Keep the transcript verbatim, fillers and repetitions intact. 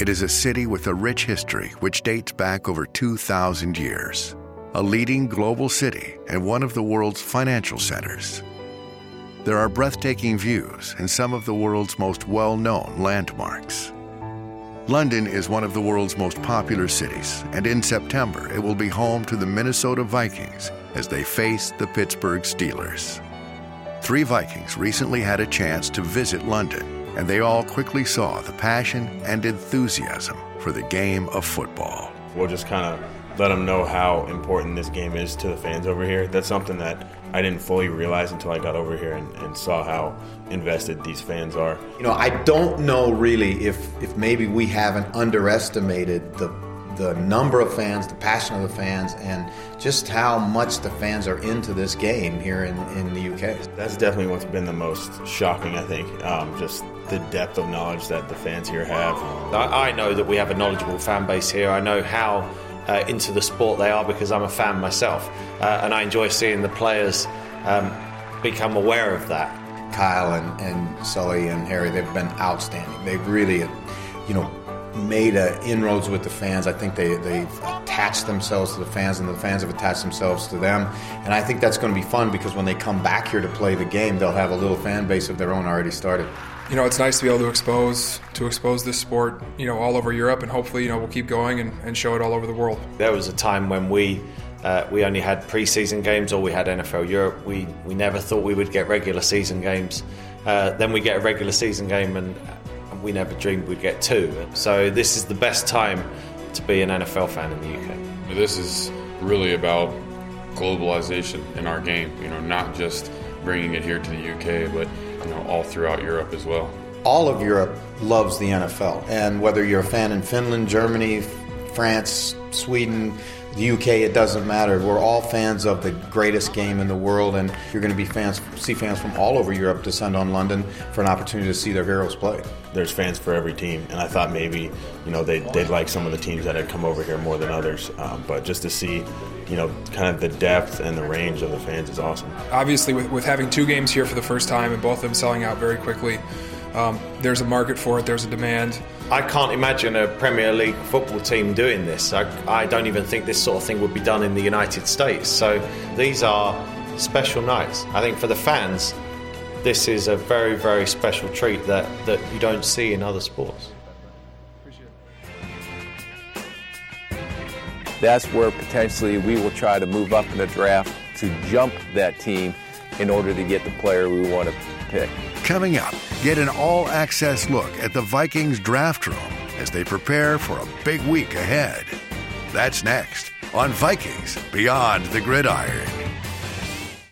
it is a city with a rich history which dates back over two thousand years. A leading global city and one of the world's financial centers. There are breathtaking views and some of the world's most well-known landmarks. London is one of the world's most popular cities, and in September it will be home to the Minnesota Vikings as they face the Pittsburgh Steelers. Three Vikings recently had a chance to visit London, and they all quickly saw the passion and enthusiasm for the game of football. We'll just kind of let them know how important this game is to the fans over here. That's something that I didn't fully realize until I got over here and, and saw how invested these fans are. You know, I don't know really if, if maybe we haven't underestimated the the number of fans, the passion of the fans, and just how much the fans are into this game here in, in the U K. That's definitely what's been the most shocking, I think, um, just the depth of knowledge that the fans here have. I, I know that we have a knowledgeable fan base here. I know how uh, into the sport they are because I'm a fan myself, uh, and I enjoy seeing the players um, become aware of that. Kyle and, and Sully and Harry, they've been outstanding. They've really, you know, made uh, inroads with the fans. I think they, they've attached themselves to the fans, and the fans have attached themselves to them. And I think that's going to be fun because when they come back here to play the game, they'll have a little fan base of their own already started. You know, it's nice to be able to expose to expose this sport, you know, all over Europe, and hopefully, you know, we'll keep going and, and show it all over the world. There was a time when we uh, we only had pre-season games, or we had N F L Europe. We we never thought we would get regular season games. Uh, then we get a regular season game, and we never dreamed we'd get two. So this is the best time to be an N F L fan in the U K. This is really about globalization in our game, you know, not just bringing it here to the U K, but, you know, all throughout Europe as well. All of Europe loves the N F L, and whether you're a fan in Finland, Germany, France, Sweden, the U K, it doesn't matter. We're all fans of the greatest game in the world, and you're going to be fans, see fans from all over Europe descend on London for an opportunity to see their heroes play. There's fans for every team, and I thought maybe, you know, they'd, they'd like some of the teams that had come over here more than others. Um, but just to see, you know, kind of the depth and the range of the fans is awesome. Obviously, with, with having two games here for the first time and both of them selling out very quickly, um, there's a market for it, there's a demand. I can't imagine a Premier League football team doing this. I, I don't even think this sort of thing would be done in the United States. So these are special nights. I think for the fans, this is a very, very special treat that, that you don't see in other sports. That's where potentially we will try to move up in the draft to jump that team in order to get the player we want to pick. Coming up, get an all-access look at the Vikings draft room as they prepare for a big week ahead. That's next on Vikings Beyond the Gridiron.